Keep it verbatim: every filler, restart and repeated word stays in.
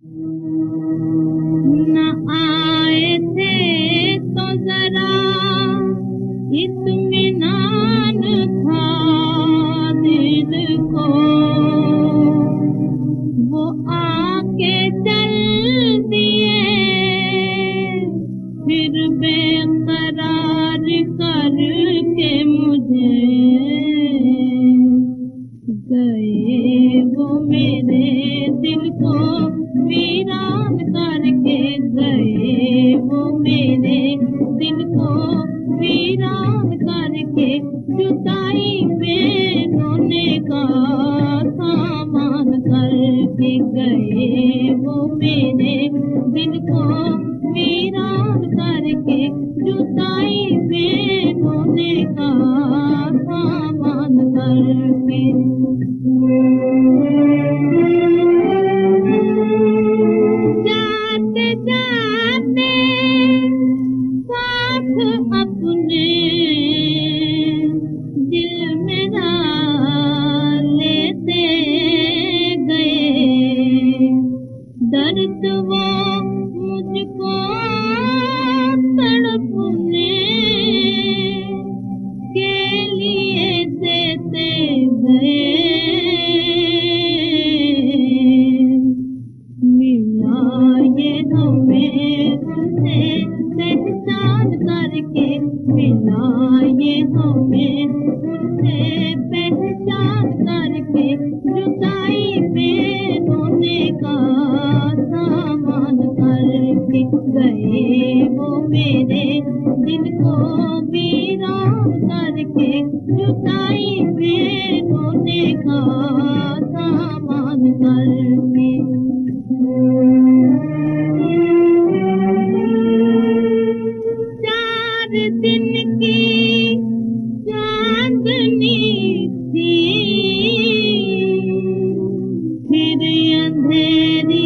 न आए थे तो जरा इत्मीनान था दिल को, वो आके चल दिए फिर बेकरार करके मुझे, गए वो मेरे दिल को वीरान करके, गए वो मेरे दिल को वीरान करके, जुदाई में रोने का सामान करके, गए वो मेरे दिल को वीरान करके, जुदाई में रोने का सामान करके। जाते जाते साथ अपने दिल मेरा लेते गए, दर्द वो मुझको तड़पने के लिए देते गए, मिला ये हमें उनसे पहचान करके, मिला ये हमें उनसे पहचान करके, जुदाई में रोने का सामान करके, गए वो मेरे दिल को वीरान करके, जुदाई में रोने का सामान करके। चार दिन की चांदनी थी फिर अंधेरी